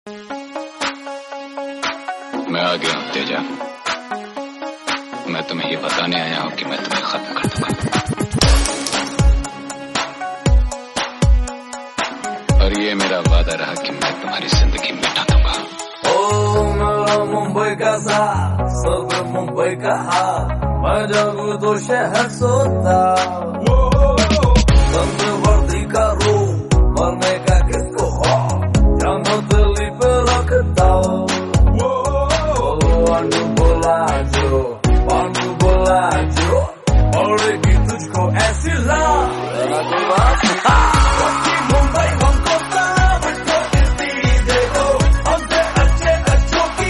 मैं आ गया हूँ तेजा। मैं तुम्हें ये बताने आया हूँ कि मैं तुम्हें खत्म कर दूंगा और ये मेरा वादा रहा कि मैं तुम्हारी जिंदगी मिटा दूंगा। ओ मेरा मुंबई का सा सब मुंबई का हाल, मैं जागू तो शहर सोता बंद वर्दी का रू मरने का किसको हो जानो दिल्ली पे रखता पांडू बोला जो पड़ेगी तुझको ऐसी ला मुंबई हमको देखो हमसे अच्छे अच्छों की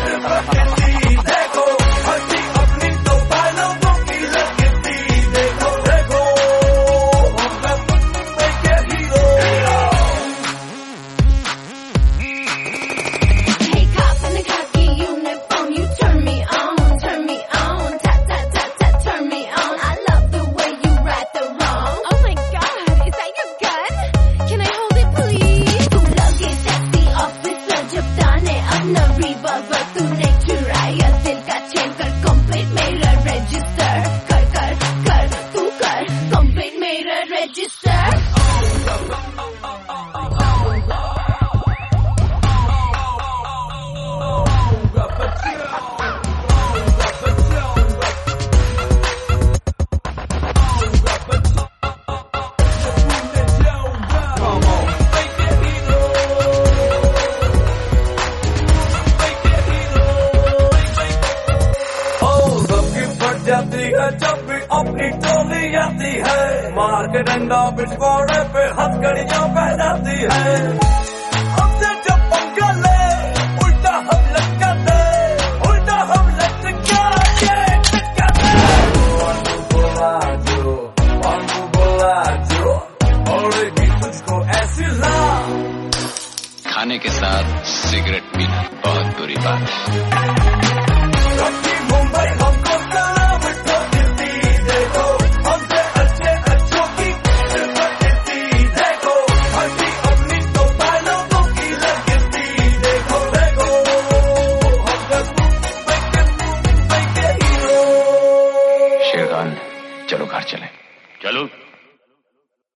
देखो हंसी अपनी तो बालों की लगती देखो देखो हम मुंबई के hero. Hey cop in the khaki uniform, you turn me on, tap tap tap tap, turn me on. I love the way you right the wrong. Oh my God, is that your gun? Can I hold it please? तू लगे sexy officer जब ताने अपना revolver तूने चुराया दिल का chain कर complete मेरा register कर कर कर तू कर complete मेरा register. जाती है जब भी अपनी टोली आती है, मार के डंडा पिछवाड़े पे हथकड़ियां पहनाती है। हमसे जब पंगा ले उल्टा हम लटकाते, उल्टा हम लटकाते पांडू बोला जो पड़ेगी तुझको ऐसी ला। खाने के साथ सिगरेट पीना बहुत बुरी बात है।